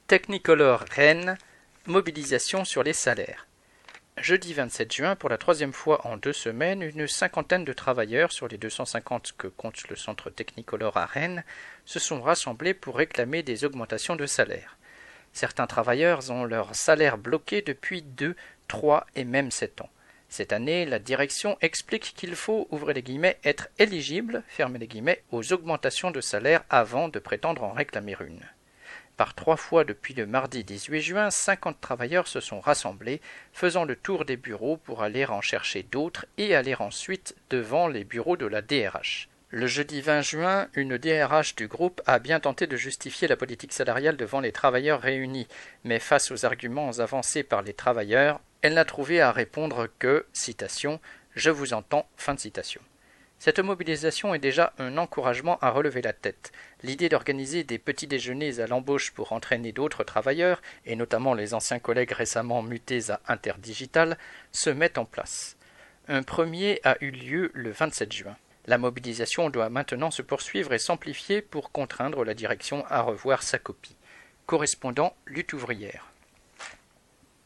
Technicolor Rennes, mobilisation sur les salaires. Jeudi 27 juin, pour la troisième fois en 2 semaines, une cinquantaine de travailleurs sur les 250 que compte le centre Technicolor à Rennes se sont rassemblés pour réclamer des augmentations de salaire. Certains travailleurs ont leur salaire bloqué depuis 2, 3 et même 7 ans. Cette année, la direction explique qu'il faut, ouvrez les guillemets, être éligible, fermez les guillemets, aux augmentations de salaire avant de prétendre en réclamer une. Par 3 fois depuis le mardi 18 juin, 50 travailleurs se sont rassemblés, faisant le tour des bureaux pour aller en chercher d'autres et aller ensuite devant les bureaux de la DRH. Le jeudi 20 juin, une DRH du groupe a bien tenté de justifier la politique salariale devant les travailleurs réunis, mais face aux arguments avancés par les travailleurs, elle n'a trouvé à répondre que, citation, « Je vous entends », fin de citation. Cette mobilisation est déjà un encouragement à relever la tête. L'idée d'organiser des petits déjeuners à l'embauche pour entraîner d'autres travailleurs, et notamment les anciens collègues récemment mutés à Interdigital, se met en place. Un premier a eu lieu le 27 juin. La mobilisation doit maintenant se poursuivre et s'amplifier pour contraindre la direction à revoir sa copie. Correspondant Lutte ouvrière.